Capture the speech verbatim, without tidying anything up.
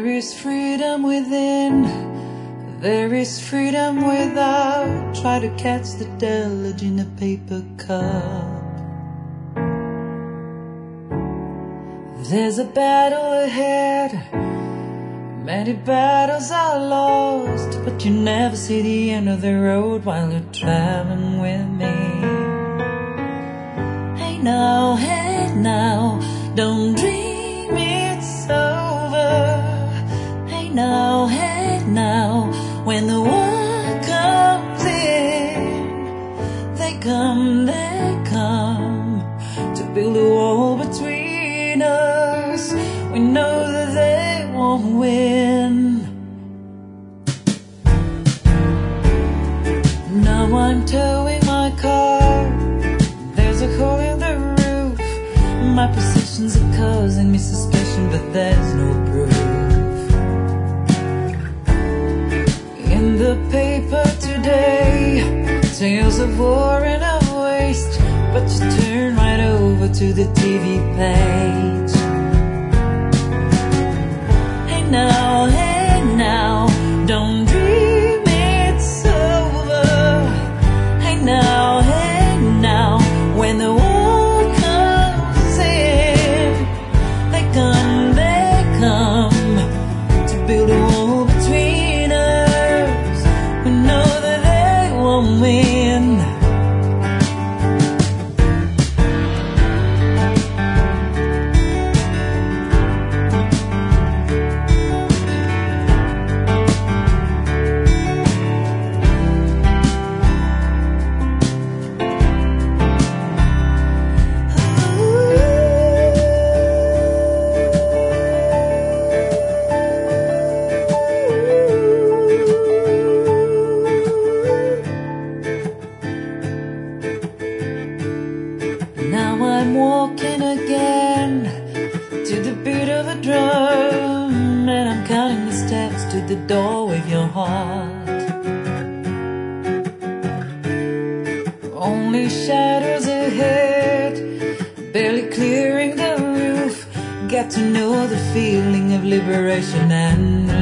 There is freedom within, there is freedom without. Try to catch the deluge in a paper cup. There's a battle ahead, many battles are lost, but you never see the end of the road while you're traveling with me. Hey now, hey now, don't dream it's over. Hey now, hey now, when the war comes in, they come, they come to build a wall between us. We know that they won't win. Now I'm towing my car, there's a hole in the roof. My perceptions are causing me suspicion, but there's no proof. In the paper today, tales of war and of waste, but you turn right over to the T V page. Hey now, hey now, don't dream it's over. Hey now, hey now, when the war comes in, they come, they come to build a wall between us. We know that they won't win. Now I'm walking again to the beat of a drum, and I'm counting the steps to the door with your heart. Only shadows ahead, barely clearing the roof. Get to know the feeling of liberation and